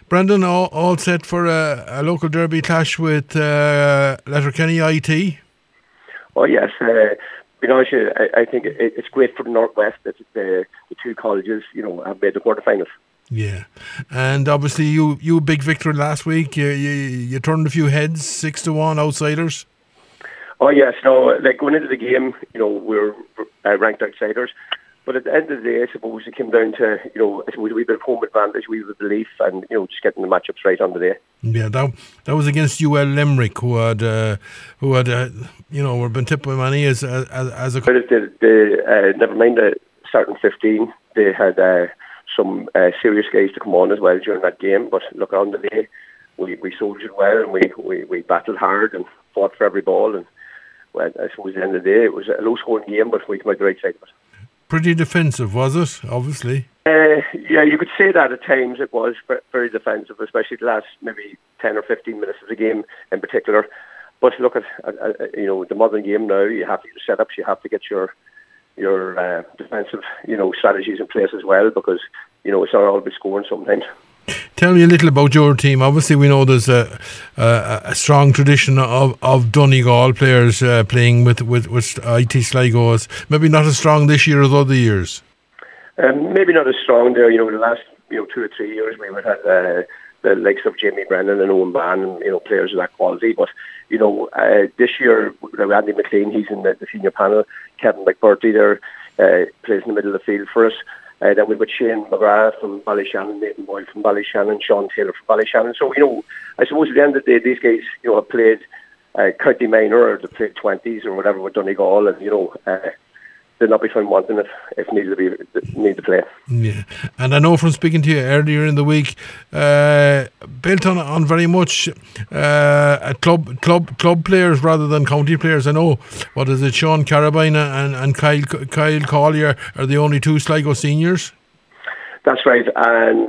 Brendan, all set for a local derby clash with Letterkenny IT? Oh yes, I think it's great for the Northwest that the two colleges, have made the quarterfinals. Yeah, and obviously you big victory last week. You turned a few heads, 6-1 outsiders. Oh yes, going into the game, we're ranked outsiders. But at the end of the day, I suppose it came down to, I suppose a wee bit of home advantage, a wee bit of belief, and, just getting the matchups right on the day. Yeah, that was against UL Limerick, who had were been tipped by many as a. Never mind the starting 15, they had some serious guys to come on as well during that game. But look, on the day, we soldiered well, and we battled hard and fought for every ball. And well, I suppose at the end of the day, it was a low-scoring game, but we came out the right side of it. Pretty defensive, was it? Obviously. Yeah, you could say that at times it was very defensive, especially the last maybe 10 or 15 minutes of the game in particular. But look at the modern game now. You have to do setups. You have to get your defensive strategies in place as well, because it's not all about scoring sometimes. Tell me a little about your team. Obviously, we know there's a strong tradition of Donegal players playing with IT Sligo. Maybe not as strong this year as other years. Maybe not as strong there. The last 2 or 3 years we would have the likes of Jamie Brennan and Owen Ban and players of that quality. But this year Randy McLean, he's in the senior panel. Kevin McBurty there plays in the middle of the field for us. Then we've got Shane McGrath from Ballyshannon, Nathan Boyle from Ballyshannon, Sean Taylor from Ballyshannon. So, I suppose at the end of the day, these guys, have played county minor, or they played 20s or whatever with Donegal, and, they'll not be found wanting if need to play. Yeah, and I know from speaking to you earlier in the week, built on very much club players rather than county players. I know, Sean Carabine and Kyle Collier are the only two Sligo seniors? That's right, and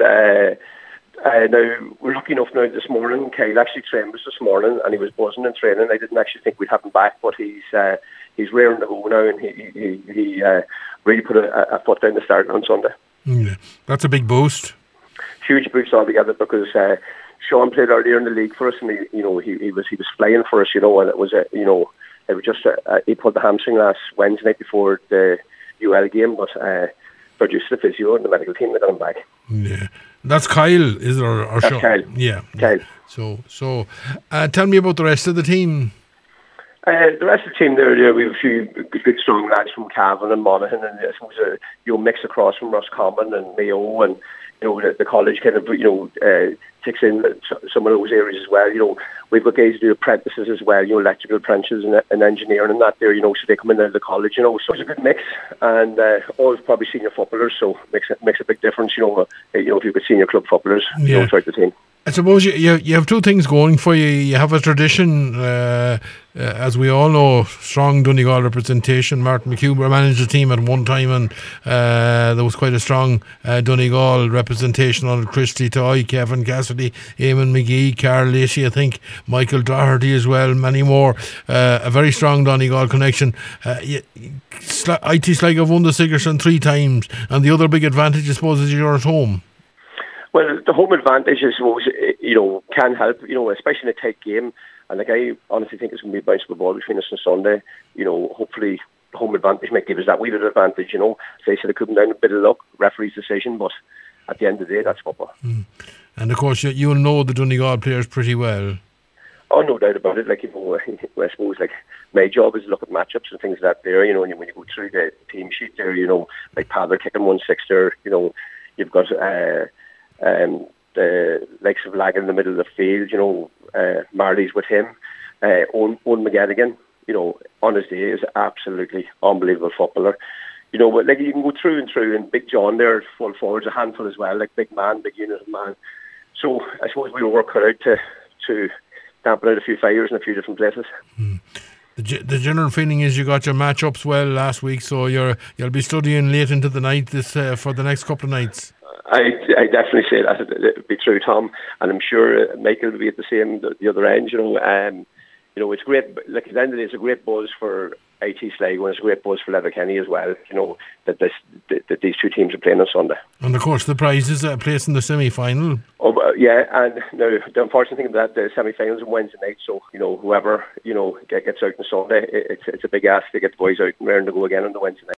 now we're lucky enough now this morning. Kyle actually trained us this morning, and he was buzzing in training. I didn't actually think we'd have him back, but he's raring to go now, and he really put a foot down the start on Sunday. Yeah, that's a big boost. Huge boost altogether, because Sean played earlier in the league for us, and he was flying for us, and it was just he pulled the hamstring last Wednesday night before the UL game, but produced the physio and the medical team that got him back. Yeah, that's Kyle, is it, or that's Sean? Kyle. Yeah, Kyle. So, tell me about the rest of the team. The rest of the team there, we have a few good strong lads from Cavan and Monaghan, and I suppose mix across from Roscommon and Mayo, and the college kind of takes in some of those areas as well. We've got guys who do apprentices as well, electrical apprentices and engineering and that there, so they come in out of the college, so it's a good mix, and all probably senior footballers, so makes a big difference, if you've got senior club footballers throughout the team. I suppose you have two things going for you. You have a tradition, as we all know, strong Donegal representation. Martin McHugh managed the team at one time, and there was quite a strong Donegal representation on Christy Toy, Kevin Cassidy, Eamon McGee, Carl Lacey, I think, Michael Doherty as well, many more. A very strong Donegal connection. IT Sligo have won the Sigerson 3 times, and the other big advantage, I suppose, is you're at home. Well, the home advantage, I suppose, can help, especially in a tight game. And I honestly think it's going to be a bounceable ball between us on Sunday. Hopefully the home advantage might give us that wee bit of advantage, As I said, it could come down a bit of luck, referee's decision, but at the end of the day, that's football. And of course, you'll know the Donegal players pretty well. Oh, no doubt about it. I suppose, my job is to look at matchups and things like that there, and when you go through the team sheet there, like Padder kicking 1-6 there, you've got the likes of Lagan in the middle of the field, Marley's with him, Owen McGettigan, on his day is absolutely unbelievable footballer. But you can go through and through, and Big John there, full forwards, a handful as well, big man, big unit of man. So I suppose we'll work hard out to dampen out a few fires in a few different places. The general feeling is you got your matchups well last week, so you'll be studying late into the night for the next couple of nights. I definitely say that it would be true, Tom, and I'm sure Michael will be at the other end. you know, it's great. Like at the end of the day, it's a great buzz for IT Sligo, and it's a great buzz for Letterkenny as well. You know that these two teams are playing on Sunday. And of course, the prize is a place in the semi-final. Oh yeah, and now the unfortunate thing about that, the semi-finals on Wednesday night. So you know, whoever gets out on Sunday, it's a big ask to get the boys out and raring to go again on the Wednesday night.